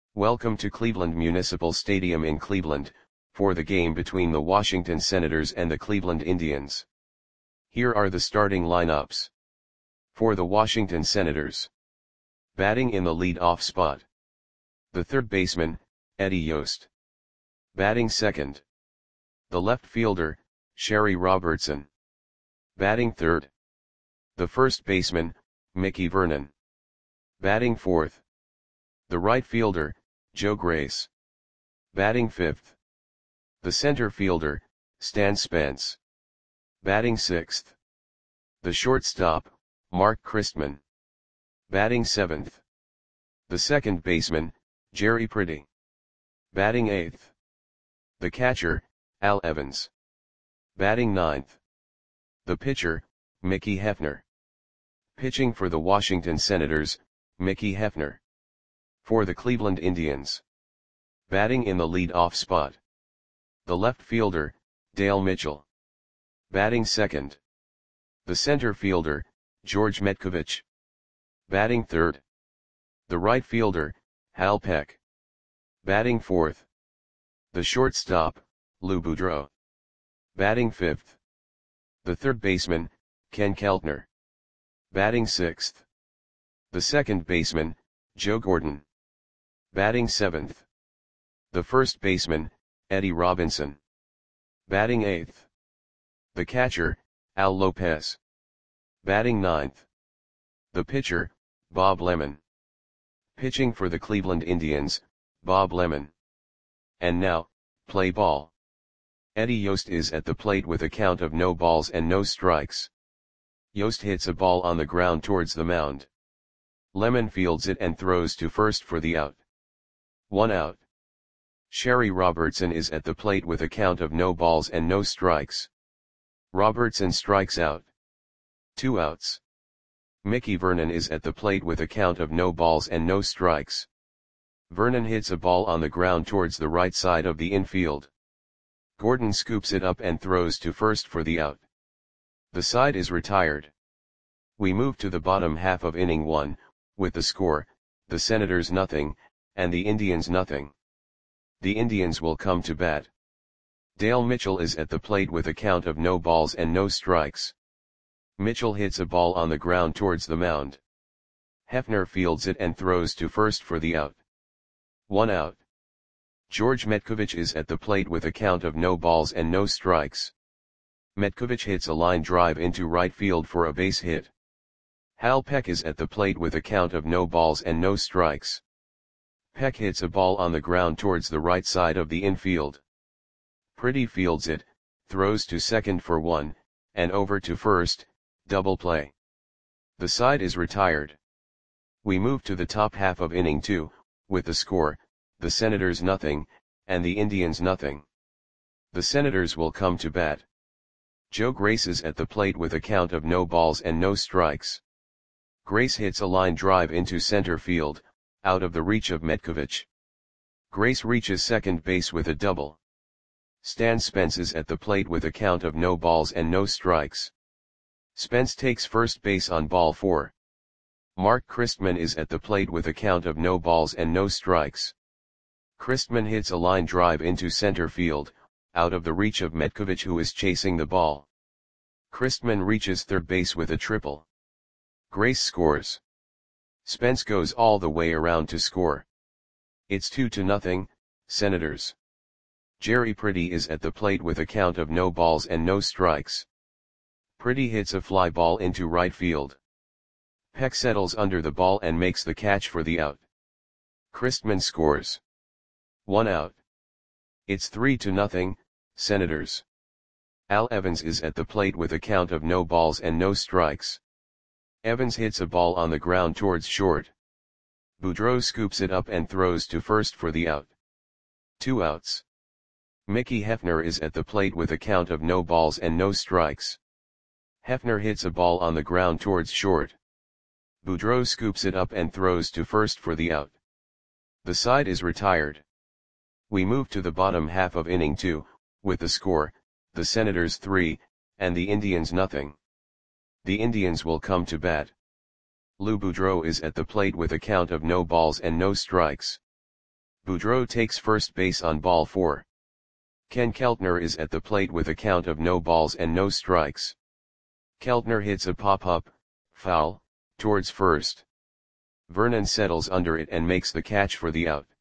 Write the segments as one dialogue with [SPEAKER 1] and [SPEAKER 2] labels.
[SPEAKER 1] Welcome to Cleveland Municipal Stadium in Cleveland, for the game between the Washington Senators and the Cleveland Indians. Here are the starting lineups. For the Washington Senators. Batting in the lead-off spot. The third baseman, Eddie Yost. Batting second. The left fielder, Sherry Robertson. Batting third. The first baseman, Mickey Vernon. Batting fourth. The right fielder, Joe Grace. Batting fifth. The center fielder, Stan Spence. Batting sixth. The shortstop, Mark Christman. Batting seventh. The second baseman, Jerry Pretty. Batting eighth. The catcher, Al Evans. Batting ninth. The pitcher, Mickey Hefner. Pitching for the Washington Senators, Mickey Hefner. For the Cleveland Indians. Batting in the lead-off spot. The left fielder, Dale Mitchell. Batting second. The center fielder, George Metkovich. Batting third. The right fielder, Hal Peck. Batting fourth. The shortstop, Lou Boudreau. Batting fifth. The third baseman, Ken Keltner. Batting sixth. The second baseman, Joe Gordon. Batting seventh. The first baseman, Eddie Robinson. Batting eighth. The catcher, Al Lopez. Batting ninth. The pitcher, Bob Lemon. Pitching for the Cleveland Indians, Bob Lemon. And now, play ball. Eddie Yost is at the plate with a count of no balls and no strikes. Yost hits a ball on the ground towards the mound. Lemon fields it and throws to first for the out. 1 out. Sherry Robertson is at the plate with a count of no balls and no strikes. Robertson strikes out. 2 outs. Mickey Vernon is at the plate with a count of no balls and no strikes. Vernon hits a ball on the ground towards the right side of the infield. Gordon scoops it up and throws to first for the out. The side is retired. We move to the bottom half of inning 1, with the score, the Senators nothing, and the Indians nothing. The Indians will come to bat. Dale Mitchell is at the plate with a count of no balls and no strikes. Mitchell hits a ball on the ground towards the mound. Hefner fields it and throws to first for the out. 1 out. George Metkovich is at the plate with a count of no balls and no strikes. Metkovich hits a line drive into right field for a base hit. Hal Peck is at the plate with a count of no balls and no strikes. Peck hits a ball on the ground towards the right side of the infield. Pretty fields it, throws to second for 1, and over to first, double play. The side is retired. We move to the top half of inning 2, with the score, the Senators nothing, and the Indians nothing. The Senators will come to bat. Joe Grace is at the plate with a count of no balls and no strikes. Grace hits a line drive into center field, out of the reach of Metkovich. Grace reaches second base with a double. Stan Spence is at the plate with a count of no balls and no strikes. Spence takes first base on ball 4. Mark Christman is at the plate with a count of no balls and no strikes. Christman hits a line drive into center field, out of the reach of Metkovich, who is chasing the ball. Christman reaches third base with a triple. Grace scores. Spence goes all the way around to score. It's 2-0, Senators. Jerry Pretty is at the plate with a count of no balls and no strikes. Pretty hits a fly ball into right field. Peck settles under the ball and makes the catch for the out. Christman scores. 1 out. It's 3-0, Senators. Al Evans is at the plate with a count of no balls and no strikes. Evans hits a ball on the ground towards short. Boudreau scoops it up and throws to first for the out. 2 outs. Mickey Hefner is at the plate with a count of no balls and no strikes. Hefner hits a ball on the ground towards short. Boudreau scoops it up and throws to first for the out. The side is retired. We move to the bottom half of inning 2, with the score, the Senators 3, and the Indians nothing. The Indians will come to bat. Lou Boudreau is at the plate with a count of no balls and no strikes. Boudreau takes first base on ball 4. Ken Keltner is at the plate with a count of no balls and no strikes. Keltner hits a pop-up, foul, towards first. Vernon settles under it and makes the catch for the out.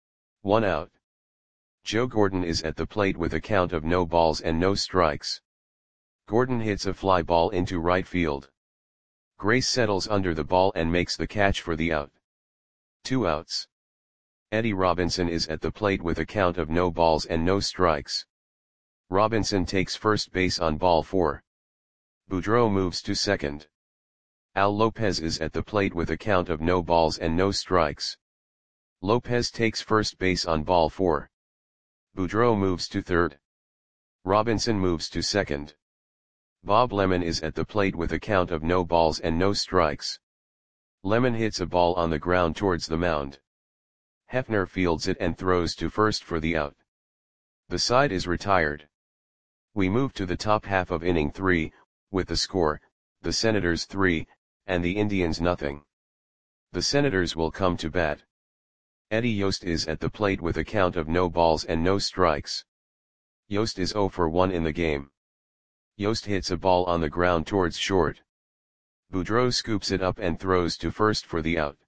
[SPEAKER 1] 1 out. Joe Gordon is at the plate with a count of no balls and no strikes. Gordon hits a fly ball into right field. Grace settles under the ball and makes the catch for the out. 2 outs. Eddie Robinson is at the plate with a count of no balls and no strikes. Robinson takes first base on ball 4. Boudreau moves to second. Al Lopez is at the plate with a count of no balls and no strikes. Lopez takes first base on ball 4. Boudreau moves to third. Robinson moves to second. Bob Lemon is at the plate with a count of no balls and no strikes. Lemon hits a ball on the ground towards the mound. Hefner fields it and throws to first for the out. The side is retired. We move to the top half of inning 3, with the score, the Senators 3, and the Indians nothing. The Senators will come to bat. Eddie Yost is at the plate with a count of no balls and no strikes. Yost is 0 for 1 in the game. Yost hits a ball on the ground towards short. Boudreau scoops it up and throws to first for the out.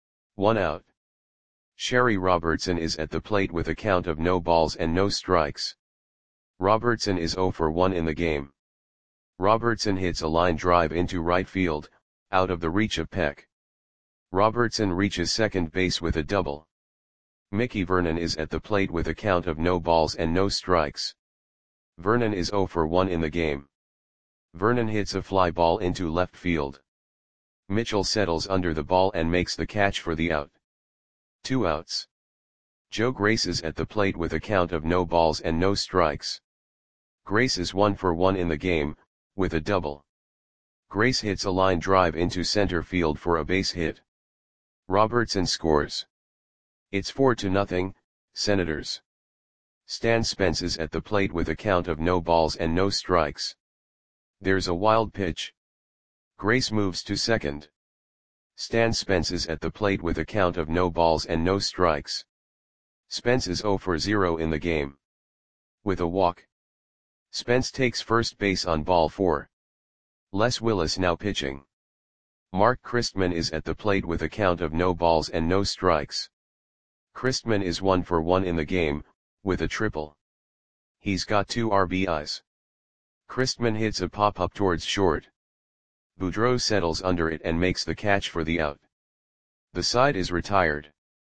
[SPEAKER 1] 1 out. Sherry Robertson is at the plate with a count of no balls and no strikes. Robertson is 0 for 1 in the game. Robertson hits a line drive into right field, out of the reach of Peck. Robertson reaches second base with a double. Mickey Vernon is at the plate with a count of no balls and no strikes. Vernon is 0 for 1 in the game. Vernon hits a fly ball into left field. Mitchell settles under the ball and makes the catch for the out. 2 outs. Joe Grace is at the plate with a count of no balls and no strikes. Grace is 1 for 1 in the game, with a double. Grace hits a line drive into center field for a base hit. Robertson scores. It's 4-0, Senators. Stan Spence is at the plate with a count of no balls and no strikes. There's a wild pitch. Grace moves to second. Stan Spence is at the plate with a count of no balls and no strikes. Spence is 0 for 0 in the game. With a walk. Spence takes first base on ball 4. Les Willis now pitching. Mark Christman is at the plate with a count of no balls and no strikes. Christman is 1 for 1 in the game, with a triple. He's got 2 RBIs. Christman hits a pop-up towards short. Boudreau settles under it and makes the catch for the out. The side is retired.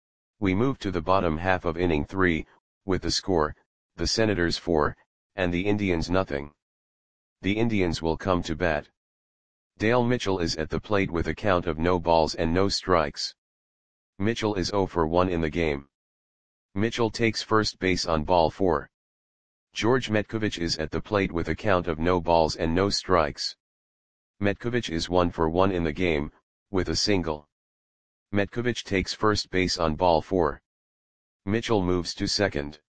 [SPEAKER 1] We move to the bottom half of inning 3, with the score, the Senators 4, and the Indians nothing. The Indians will come to bat. Dale Mitchell is at the plate with a count of no balls and no strikes. Mitchell is 0 for 1 in the game. Mitchell takes first base on ball 4. George Metkovich is at the plate with a count of no balls and no strikes. Metkovich is 1 for 1 in the game, with a single. Metkovich takes first base on ball 4. Mitchell moves to second.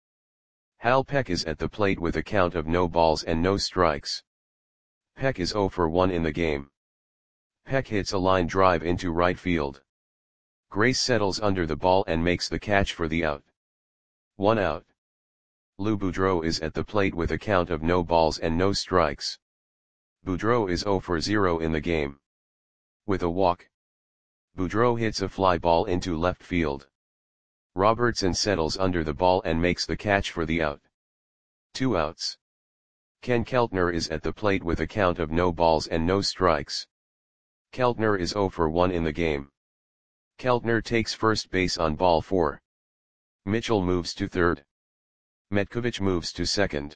[SPEAKER 1] Hal Peck is at the plate with a count of no balls and no strikes. Peck is 0 for 1 in the game. Peck hits a line drive into right field. Grace settles under the ball and makes the catch for the out. 1 out. Lou Boudreau is at the plate with a count of no balls and no strikes. Boudreau is 0 for 0 in the game. With a walk. Boudreau hits a fly ball into left field. Robertson settles under the ball and makes the catch for the out. 2 outs. Ken Keltner is at the plate with a count of no balls and no strikes. Keltner is 0 for 1 in the game. Keltner takes first base on ball 4. Mitchell moves to third. Metkovich moves to second.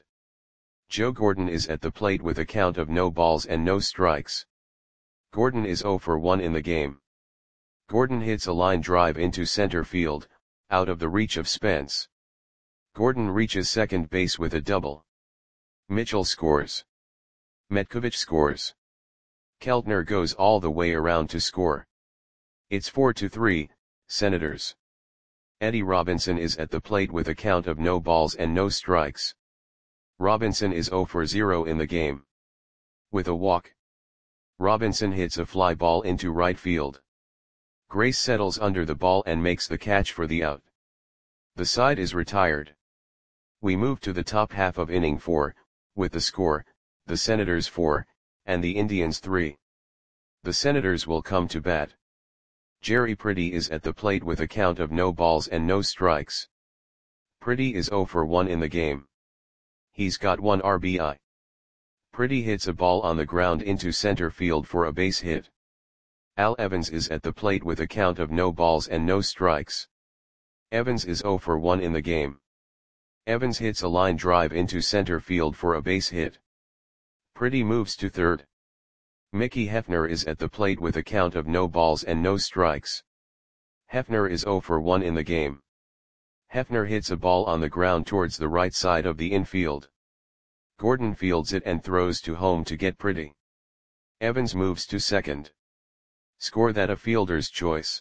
[SPEAKER 1] Joe Gordon is at the plate with a count of no balls and no strikes. Gordon is 0 for 1 in the game. Gordon hits a line drive into center field, out of the reach of Spence. Gordon reaches second base with a double. Mitchell scores. Metkovich scores. Keltner goes all the way around to score. It's 4-3, Senators. Eddie Robinson is at the plate with a count of no balls and no strikes. Robinson is 0 for 0 in the game. With a walk. Robinson hits a fly ball into right field. Grace settles under the ball and makes the catch for the out. The side is retired. We move to the top half of inning 4, with the score, the Senators 4, and the Indians 3. The Senators will come to bat. Jerry Pretty is at the plate with a count of no balls and no strikes. Pretty is 0 for 1 in the game. He's got 1 RBI. Pretty hits a ball on the ground into center field for a base hit. Al Evans is at the plate with a count of no balls and no strikes. Evans is 0 for 1 in the game. Evans hits a line drive into center field for a base hit. Pretty moves to third. Mickey Hefner is at the plate with a count of no balls and no strikes. Hefner is 0 for 1 in the game. Hefner hits a ball on the ground towards the right side of the infield. Gordon fields it and throws to home to get Pretty. Evans moves to second. Score that a fielder's choice.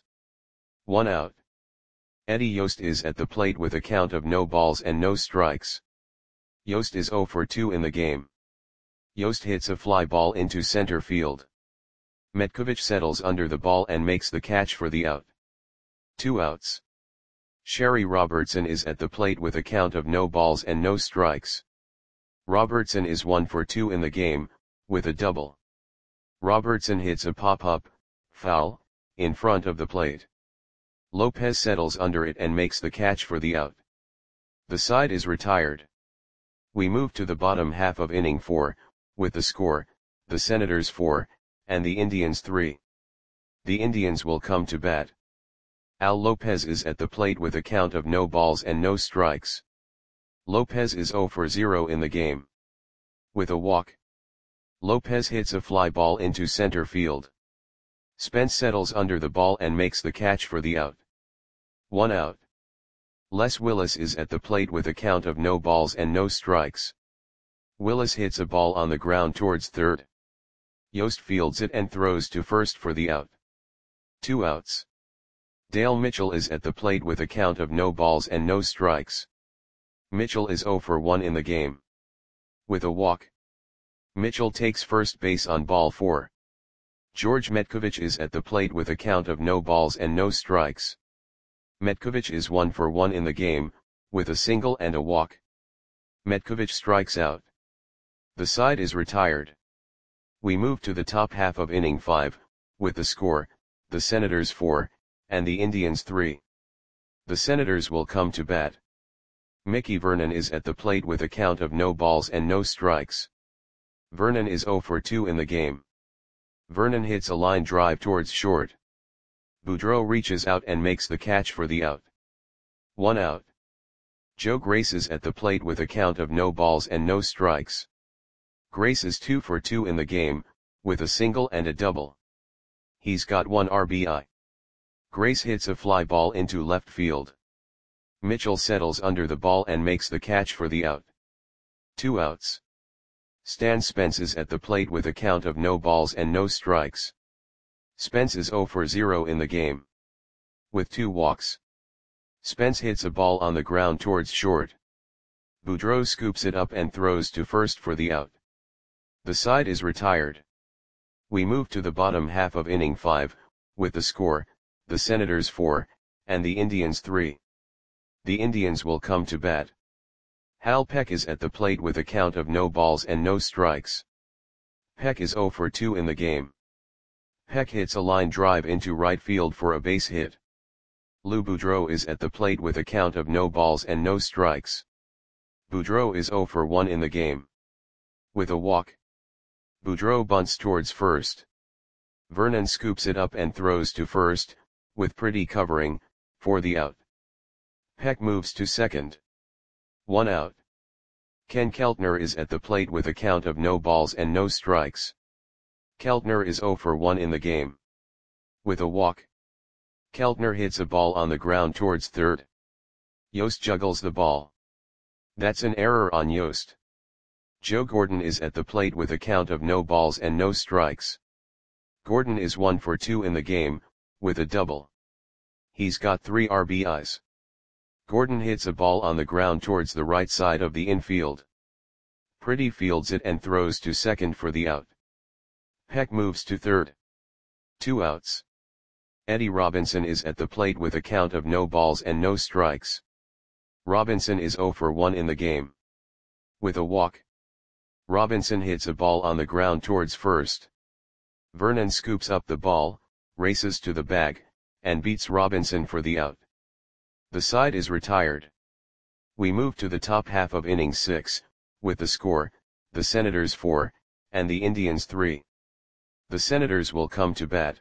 [SPEAKER 1] 1 out. Eddie Yost is at the plate with a count of no balls and no strikes. Yost is 0 for 2 in the game. Yost hits a fly ball into center field. Metkovich settles under the ball and makes the catch for the out. 2 outs. Sherry Robertson is at the plate with a count of no balls and no strikes. Robertson is 1 for 2 in the game, with a double. Robertson hits a pop-up, foul, in front of the plate. Lopez settles under it and makes the catch for the out. The side is retired. We move to the bottom half of inning 4, with the score, the Senators 4, and the Indians 3. The Indians will come to bat. Al Lopez is at the plate with a count of no balls and no strikes. Lopez is 0 for 0 in the game. With a walk. Lopez hits a fly ball into center field. Spence settles under the ball and makes the catch for the out. 1 out. Les Willis is at the plate with a count of no balls and no strikes. Willis hits a ball on the ground towards third. Yost fields it and throws to first for the out. 2 outs. Dale Mitchell is at the plate with a count of no balls and no strikes. Mitchell is 0 for 1 in the game. With a walk. Mitchell takes first base on ball 4. George Metkovich is at the plate with a count of no balls and no strikes. Metkovich is 1 for 1 in the game, with a single and a walk. Metkovich strikes out. The side is retired. We move to the top half of inning 5, with the score, the Senators 4, and the Indians 3. The Senators will come to bat. Mickey Vernon is at the plate with a count of no balls and no strikes. Vernon is 0 for 2 in the game. Vernon hits a line drive towards short. Boudreau reaches out and makes the catch for the out. 1 out. Joe Grace is at the plate with a count of no balls and no strikes. Grace is 2 for 2 in the game, with a single and a double. He's got 1 RBI. Grace hits a fly ball into left field. Mitchell settles under the ball and makes the catch for the out. 2 outs. Stan Spence is at the plate with a count of no balls and no strikes. Spence is 0 for 0 in the game. With 2 walks. Spence hits a ball on the ground towards short. Boudreau scoops it up and throws to first for the out. The side is retired. We move to the bottom half of inning 5, with the score, the Senators 4, and the Indians 3. The Indians will come to bat. Hal Peck is at the plate with a count of no balls and no strikes. Peck is 0 for 2 in the game. Peck hits a line drive into right field for a base hit. Lou Boudreau is at the plate with a count of no balls and no strikes. Boudreau is 0 for 1 in the game. With a walk. Boudreau bunts towards first. Vernon scoops it up and throws to first, with Pretty covering, for the out. Peck moves to second. 1 out. Ken Keltner is at the plate with a count of no balls and no strikes. Keltner is 0 for 1 in the game. With a walk. Keltner hits a ball on the ground towards third. Yost juggles the ball. That's an error on Yost. Joe Gordon is at the plate with a count of no balls and no strikes. Gordon is 1 for 2 in the game, with a double. He's got 3 RBIs. Gordon hits a ball on the ground towards the right side of the infield. Pretty fields it and throws to second for the out. Peck moves to third. 2 outs. Eddie Robinson is at the plate with a count of no balls and no strikes. Robinson is 0 for 1 in the game. With a walk. Robinson hits a ball on the ground towards first. Vernon scoops up the ball, races to the bag, and beats Robinson for the out. The side is retired. We move to the top half of inning 6, with the score, the Senators 4, and the Indians 3. The Senators will come to bat.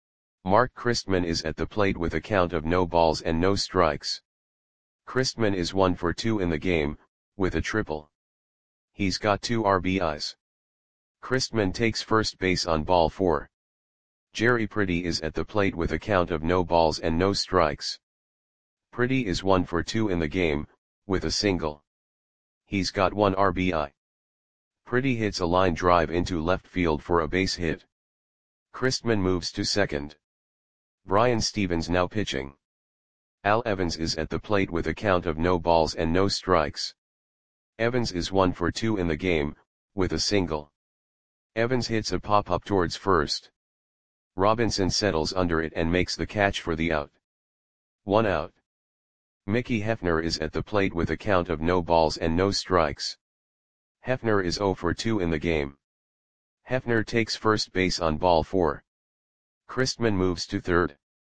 [SPEAKER 1] Mark Christman is at the plate with a count of no balls and no strikes. Christman is 1 for 2 in the game, with a triple. He's got 2 RBIs. Christman takes first base on ball 4. Jerry Pretty is at the plate with a count of no balls and no strikes. Pretty is 1 for 2 in the game, with a single. He's got 1 RBI. Pretty hits a line drive into left field for a base hit. Christman moves to second. Brian Stevens now pitching. Al Evans is at the plate with a count of no balls and no strikes. Evans is 1 for 2 in the game, with a single. Evans hits a pop-up towards first. Robinson settles under it and makes the catch for the out. 1 out. Mickey Hefner is at the plate with a count of no balls and no strikes. Hefner is 0 for 2 in the game. Hefner takes first base on ball 4. Christman moves to third.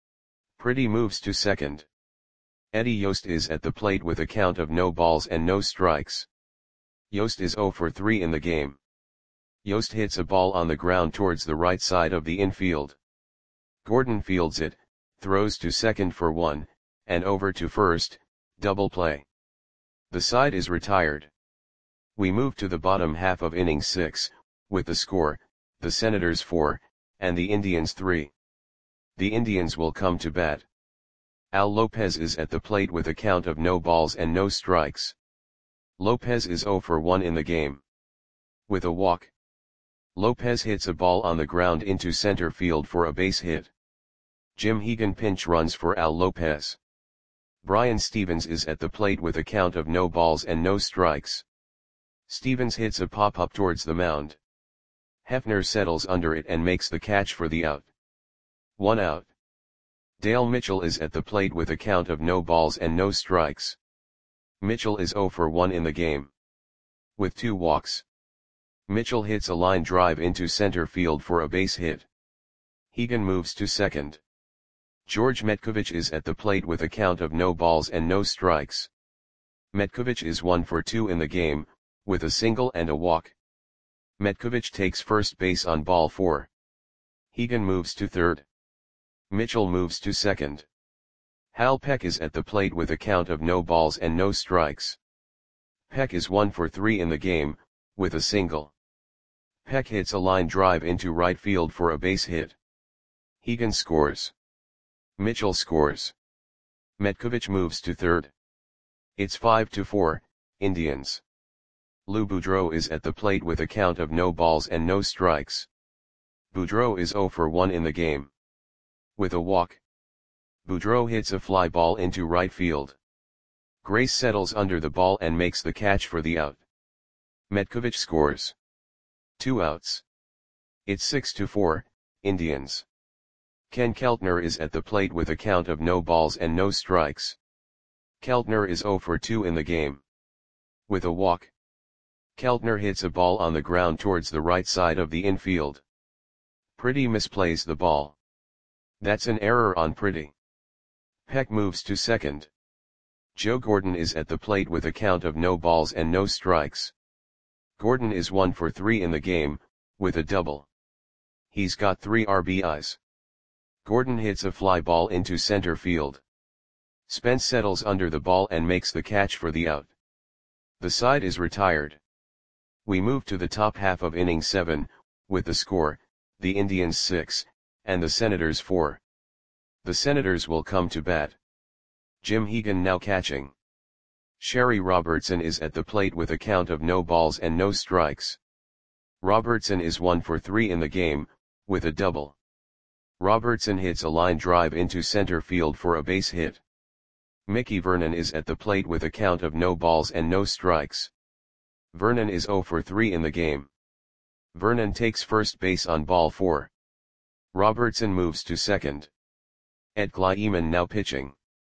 [SPEAKER 1] Pretty moves to second. Eddie Yost is at the plate with a count of no balls and no strikes. Yost is 0 for 3 in the game. Yost hits a ball on the ground towards the right side of the infield. Gordon fields it, throws to second for 1, and over to first, double play. The side is retired. We move to the bottom half of inning 6, with the score, the Senators 4, and the Indians 3. The Indians will come to bat. Al Lopez is at the plate with a count of no balls and no strikes. Lopez is 0 for 1 in the game. With a walk. Lopez hits a ball on the ground into center field for a base hit. Jim Hegan pinch runs for Al Lopez. Brian Stevens is at the plate with a count of no balls and no strikes. Stevens hits a pop-up towards the mound. Hefner settles under it and makes the catch for the out. 1 out. Dale Mitchell is at the plate with a count of no balls and no strikes. Mitchell is 0 for 1 in the game. With 2 walks. Mitchell hits a line drive into center field for a base hit. Hegan moves to second. George Metkovich is at the plate with a count of no balls and no strikes. Metkovich is 1 for 2 in the game, with a single and a walk. Metkovich takes first base on ball 4. Hegan moves to third. Mitchell moves to second. Hal Peck is at the plate with a count of no balls and no strikes. Peck is 1 for 3 in the game, with a single. Peck hits a line drive into right field for a base hit. Hegan scores. Mitchell scores. Metkovich moves to third. It's 5-4, Indians. Lou Boudreau is at the plate with a count of no balls and no strikes. Boudreau is 0 for 1 in the game. With a walk. Boudreau hits a fly ball into right field. Grace settles under the ball and makes the catch for the out. Metkovich scores. 2 outs. It's 6-4, Indians. Ken Keltner is at the plate with a count of no balls and no strikes. Keltner is 0 for 2 in the game. With a walk. Keltner hits a ball on the ground towards the right side of the infield. Pretty misplays the ball. That's an error on Pretty. Peck moves to second. Joe Gordon is at the plate with a count of no balls and no strikes. Gordon is 1 for 3 in the game, with a double. He's got 3 RBIs. Gordon hits a fly ball into center field. Spence settles under the ball and makes the catch for the out. The side is retired. We move to the top half of inning 7, with the score, the Indians 6, and the Senators 4. The Senators will come to bat. Jim Hegan now catching. Sherry Robertson is at the plate with a count of no balls and no strikes. Robertson is 1 for 3 in the game, with a double. Robertson hits a line drive into center field for a base hit. Mickey Vernon is at the plate with a count of no balls and no strikes. Vernon is 0 for 3 in the game. Vernon takes first base on ball 4. Robertson moves to second. Ed Kleiman now pitching.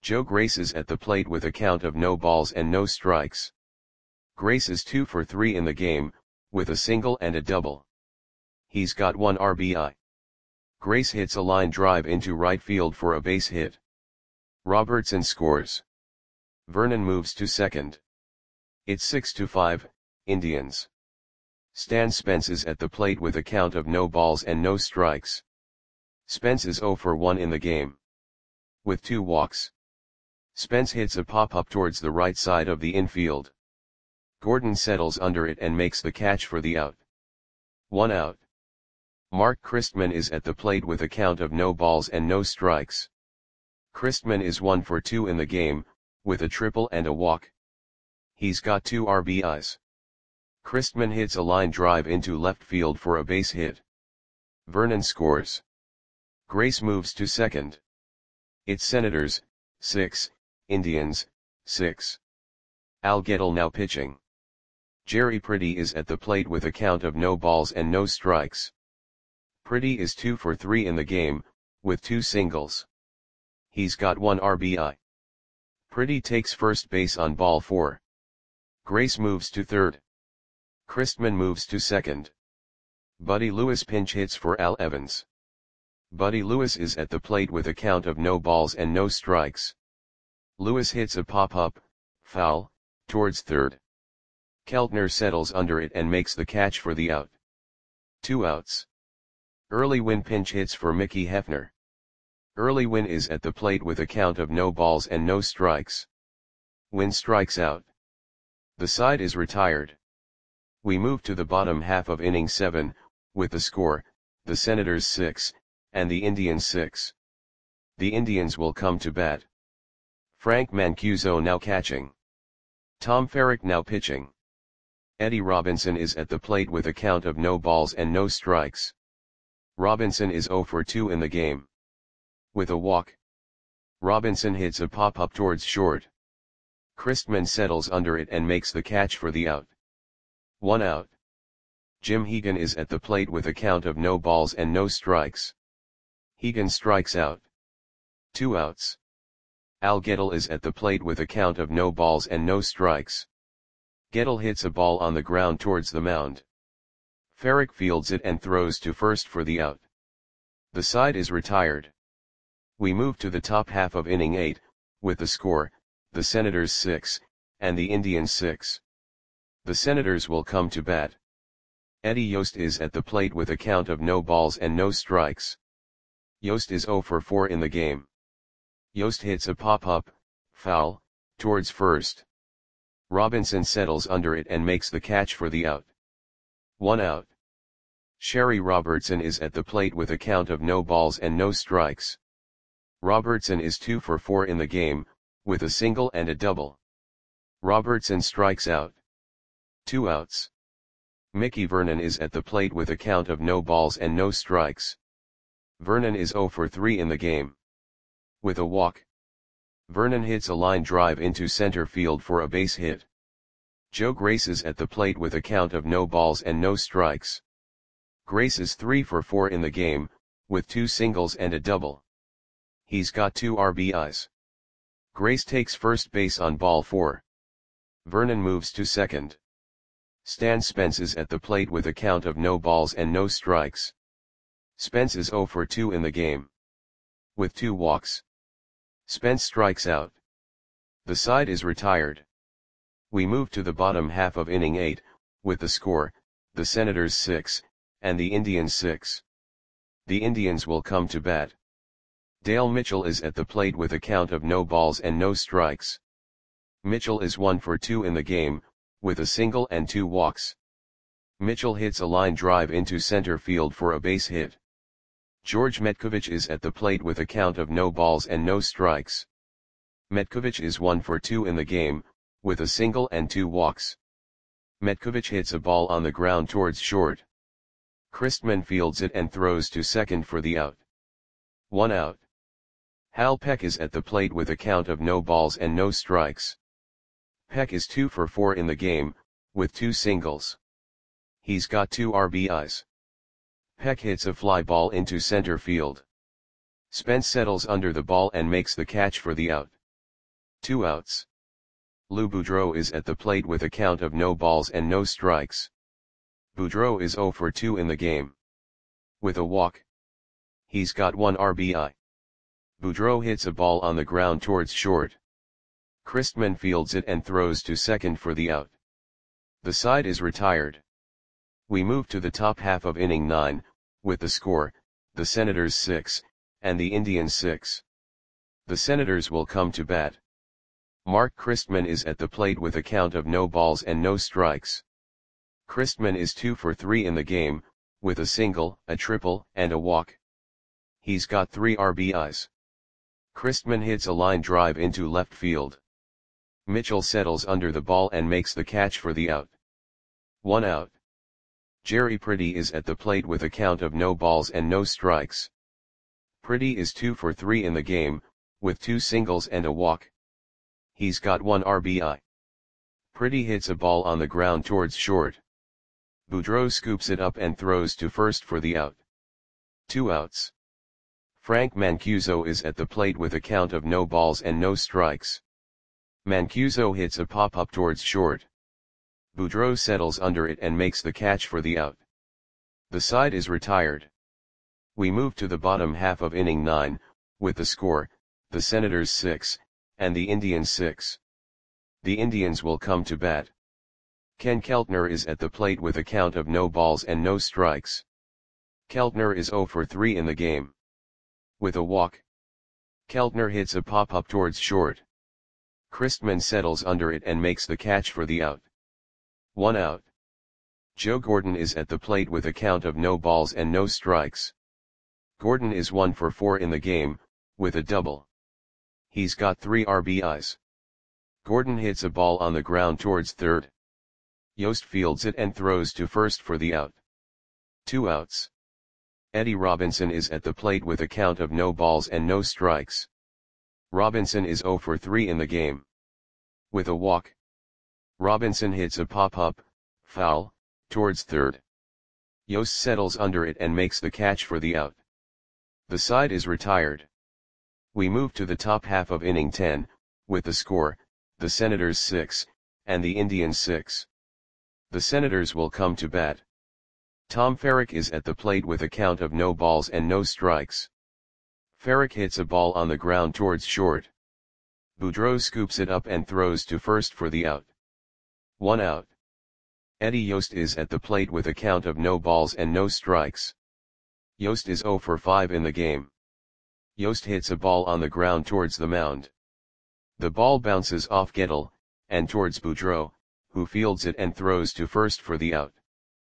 [SPEAKER 1] Joe Grace is at the plate with a count of no balls and no strikes. Grace is 2 for 3 in the game, with a single and a double. He's got 1 RBI. Grace hits a line drive into right field for a base hit. Robertson scores. Vernon moves to second. It's 6-5, Indians. Stan Spence is at the plate with a count of no balls and no strikes. Spence is 0 for 1 in the game. With 2 walks. Spence hits a pop-up towards the right side of the infield. Gordon settles under it and makes the catch for the out. 1 out. Mark Christman is at the plate with a count of no balls and no strikes. Christman is 1 for 2 in the game, with a triple and a walk. He's got 2 RBIs. Christman hits a line drive into left field for a base hit. Vernon scores. Grace moves to second. It's Senators, 6, Indians, 6. Al Gettle now pitching. Jerry Pretty is at the plate with a count of no balls and no strikes. Pretty is 2 for 3 in the game, with 2 singles. He's got 1 RBI. Pretty takes first base on ball 4. Grace moves to third. Christman moves to second. Buddy Lewis pinch hits for Al Evans. Buddy Lewis is at the plate with a count of no balls and no strikes. Lewis hits a pop-up, foul, towards third. Keltner settles under it and makes the catch for the out. 2 outs. Early Win pinch hits for Mickey Hefner. Early Win is at the plate with a count of no balls and no strikes. Win strikes out. The side is retired. We move to the bottom half of inning 7, with the score, the Senators 6, and the Indians 6. The Indians will come to bat. Frank Mancuso now catching. Tom Ferrick now pitching. Eddie Robinson is at the plate with a count of no balls and no strikes. Robinson is 0 for 2 in the game. With a walk. Robinson hits a pop-up towards short. Christman settles under it and makes the catch for the out. 1 out. Jim Hegan is at the plate with a count of no balls and no strikes. Hegan strikes out. 2 outs. Al Gettle is at the plate with a count of no balls and no strikes. Gettle hits a ball on the ground towards the mound. Ferrick fields it and throws to first for the out. The side is retired. We move to the top half of inning 8, with the score, the Senators 6, and the Indians 6. The Senators will come to bat. Eddie Yost is at the plate with a count of no balls and no strikes. Yost is 0 for 4 in the game. Yost hits a pop-up, foul, towards first. Robinson settles under it and makes the catch for the out. 1 out. Sherry Robertson is at the plate with a count of no balls and no strikes. Robertson is 2 for 4 in the game, with a single and a double. Robertson strikes out. 2 outs. Mickey Vernon is at the plate with a count of no balls and no strikes. Vernon is 0 for 3 in the game. With a walk. Vernon hits a line drive into center field for a base hit. Joe Grace is at the plate with a count of no balls and no strikes. Grace is 3 for 4 in the game, with 2 singles and a double. He's got 2 RBIs. Grace takes first base on ball 4. Vernon moves to second. Stan Spence is at the plate with a count of no balls and no strikes. Spence is 0 for 2 in the game. With 2 walks. Spence strikes out. The side is retired. We move to the bottom half of inning 8, with the score, the Senators 6, and the Indians 6. The Indians will come to bat. Dale Mitchell is at the plate with a count of no balls and no strikes. Mitchell is 1 for 2 in the game, with a single and 2 walks. Mitchell hits a line drive into center field for a base hit. George Metkovich is at the plate with a count of no balls and no strikes. Metkovich is 1 for 2 in the game, with a single and 2 walks. Metkovich hits a ball on the ground towards short. Christman fields it and throws to second for the out. 1 out. Hal Peck is at the plate with a count of no balls and no strikes. Peck is 2 for 4 in the game, with 2 singles. He's got 2 RBIs. Peck hits a fly ball into center field. Spence settles under the ball and makes the catch for the out. 2 outs. Lou Boudreau is at the plate with a count of no balls and no strikes. Boudreau is 0 for 2 in the game. With a walk. He's got 1 RBI. Boudreau hits a ball on the ground towards short. Christman fields it and throws to second for the out. The side is retired. We move to the top half of inning 9, with the score, the Senators 6, and the Indians 6. The Senators will come to bat. Mark Christman is at the plate with a count of no balls and no strikes. Christman is 2 for 3 in the game, with a single, a triple, and a walk. He's got 3 RBIs. Christman hits a line drive into left field. Mitchell settles under the ball and makes the catch for the out. 1 out. Jerry Pretty is at the plate with a count of no balls and no strikes. Pretty is 2 for 3 in the game, with 2 singles and a walk. He's got 1 RBI. Pretty hits a ball on the ground towards short. Boudreau scoops it up and throws to first for the out. 2 outs. Frank Mancuso is at the plate with a count of no balls and no strikes. Mancuso hits a pop-up towards short. Boudreau settles under it and makes the catch for the out. The side is retired. We move to the bottom half of inning 9, with the score, the Senators 6, and the Indians 6. The Indians will come to bat. Ken Keltner is at the plate with a count of no balls and no strikes. Keltner is 0 for 3 in the game. With a walk. Keltner hits a pop-up towards short. Christman settles under it and makes the catch for the out. 1 out. Joe Gordon is at the plate with a count of no balls and no strikes. Gordon is 1 for 4 in the game, with a double. He's got 3 RBIs. Gordon hits a ball on the ground towards third. Yost fields it and throws to first for the out. 2 outs. Eddie Robinson is at the plate with a count of no balls and no strikes. Robinson is 0 for 3 in the game. With a walk. Robinson hits a pop-up, foul, towards third. Yost settles under it and makes the catch for the out. The side is retired. We move to the top half of inning 10, with the score, the Senators 6, and the Indians 6. The Senators will come to bat. Tom Ferrick is at the plate with a count of no balls and no strikes. Ferrick hits a ball on the ground towards short. Boudreau scoops it up and throws to first for the out. 1 out. Eddie Yost is at the plate with a count of no balls and no strikes. Yost is 0 for 5 in the game. Yost hits a ball on the ground towards the mound. The ball bounces off Gettle, and towards Boudreau, who fields it and throws to first for the out.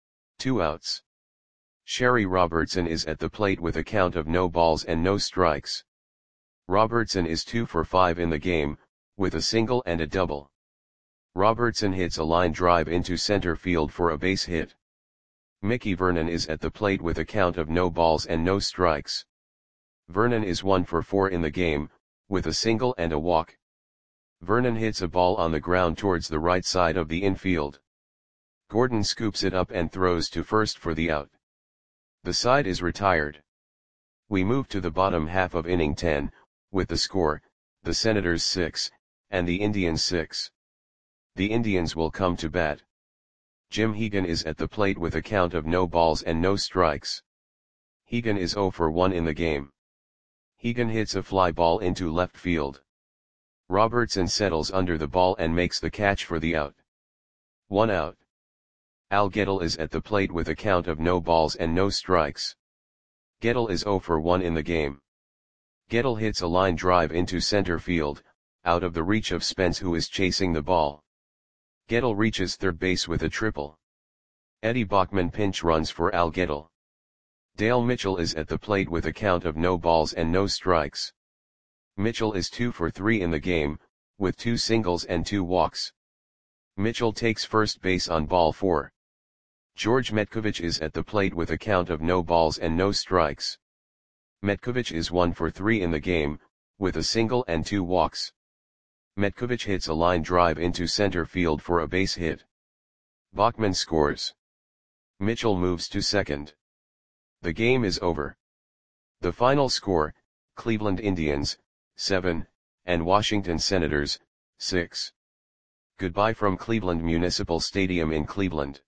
[SPEAKER 1] 2 outs. Sherry Robertson is at the plate with a count of no balls and no strikes. Robertson is 2 for 5 in the game, with a single and a double. Robertson hits a line drive into center field for a base hit. Mickey Vernon is at the plate with a count of no balls and no strikes. Vernon is 1 for 4 in the game, with a single and a walk. Vernon hits a ball on the ground towards the right side of the infield. Gordon scoops it up and throws to first for the out. The side is retired. We move to the bottom half of inning 10, with the score, the Senators 6, and the Indians 6. The Indians will come to bat. Jim Hegan is at the plate with a count of no balls and no strikes. Hegan is 0 for 1 in the game. Hegan hits a fly ball into left field. Robertson settles under the ball and makes the catch for the out. 1 out. Al Gettle is at the plate with a count of no balls and no strikes. Gettle is 0 for 1 in the game. Gettle hits a line drive into center field, out of the reach of Spence, who is chasing the ball. Gettle reaches third base with a triple. Eddie Bachman pinch runs for Al Gettle. Dale Mitchell is at the plate with a count of no balls and no strikes. Mitchell is 2 for 3 in the game, with 2 singles and 2 walks. Mitchell takes first base on ball 4. George Metkovich is at the plate with a count of no balls and no strikes. Metkovich is 1 for 3 in the game, with a single and 2 walks. Metkovich hits a line drive into center field for a base hit. Bachman scores. Mitchell moves to second. The game is over. The final score, Cleveland Indians, 7, and Washington Senators, 6. Goodbye from Cleveland Municipal Stadium in Cleveland.